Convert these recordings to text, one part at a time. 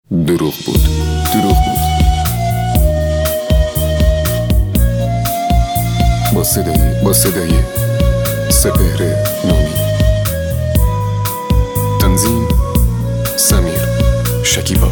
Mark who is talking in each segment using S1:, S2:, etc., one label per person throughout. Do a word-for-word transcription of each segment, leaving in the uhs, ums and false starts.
S1: دروغ بود، دروغ بود. با صدای با صدای سپهر نومی. تنظیم سمیر شکیبا.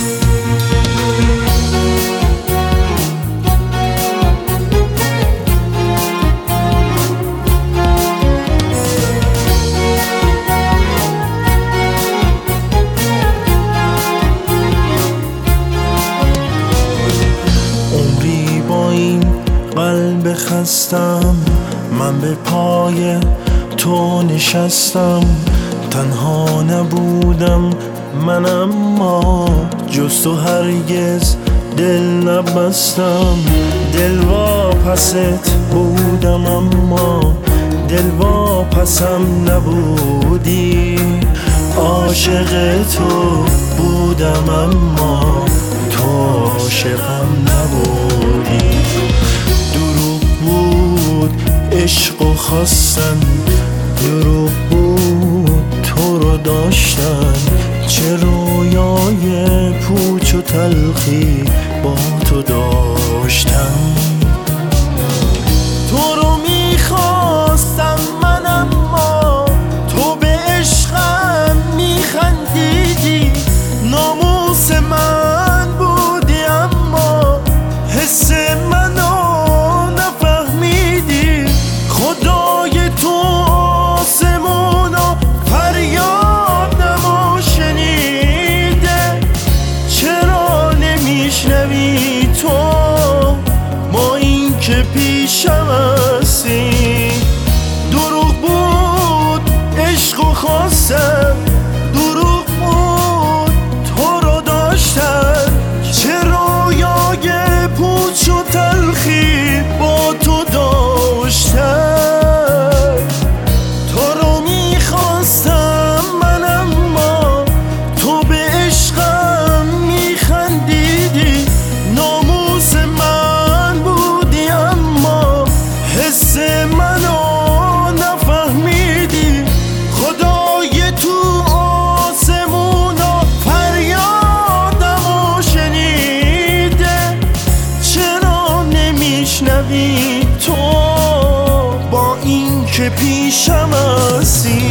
S2: قلب خستم من به پای تو نشستم، تنها نبودم من اما جز تو هرگز دل نبستم. دل واپست بودم اما دل واپسم نبودی، عاشق تو بودم اما تو عاشقم نبودی. عشق و خواستن دروغ بود، تو رو داشتن چه رویای پوچ و تلخی با تو داشتم. تو رو میخواستم من اما تو به عشقم میخندیدی، ناموس من بودی اما حس منو خدای تو آسمونو فریادمو شنیده، چرا نمیشنوی تو ما این که پیشم هستی؟ دروغ بود عشق و خواستم، دروغ بود تو رو داشتن چه رویای پوچ و تلخی با تو داشتن. تو با این که پیشم هستی.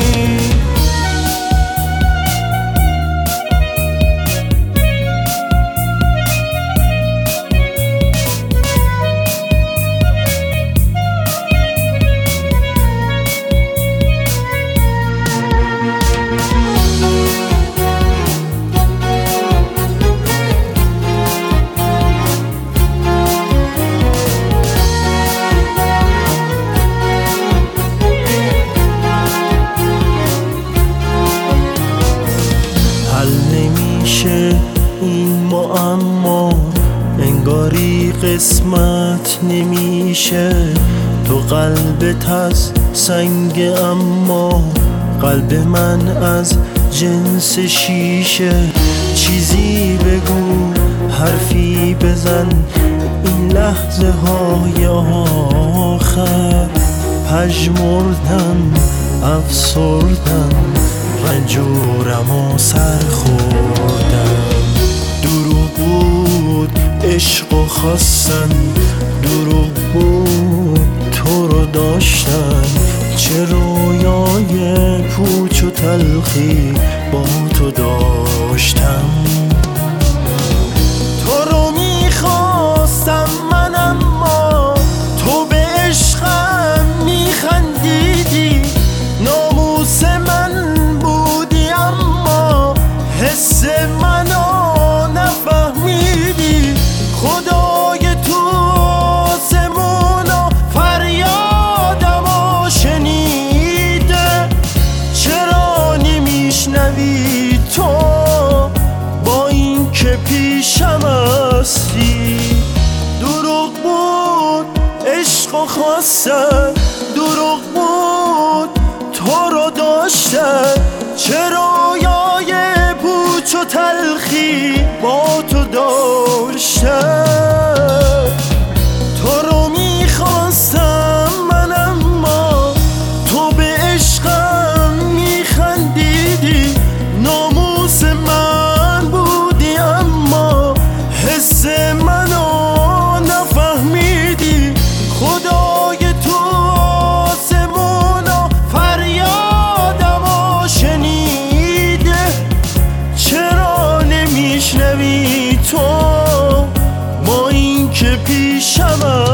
S2: این معما انگاری قسمت نمیشه، تو قلبت از سنگ اما قلب من از جنس شیشه. چیزی بگو حرفی بزن این لحظه های آخر، پژمردم افسردم رنجورم و سر خوردم. دروغ بود عشق و خواستن، دروغ بود تو رو داشتن چه رویای پوچ و تلخی با تو داشتم. تو رو میخواستم من اما تو به عشقم میخندیدی، ناموس من بودی اما حس منو نفهمیدی. خدای تو آسمونو فریادمو شنیده، چرا نمیشنوی تو با این که پیشم هستی؟ دروغ بود عشق و خواستن، دروغ بود تو رو داشتن چه رویای پوچ و تلخی با تو داشتن. تو رو میخواستم من اما تو به عشقم میخندیدی، ناموس من بودی اما خدای تو آسمونا فریادمو شنیده، چرا نمیشنوی تو با این که پیشم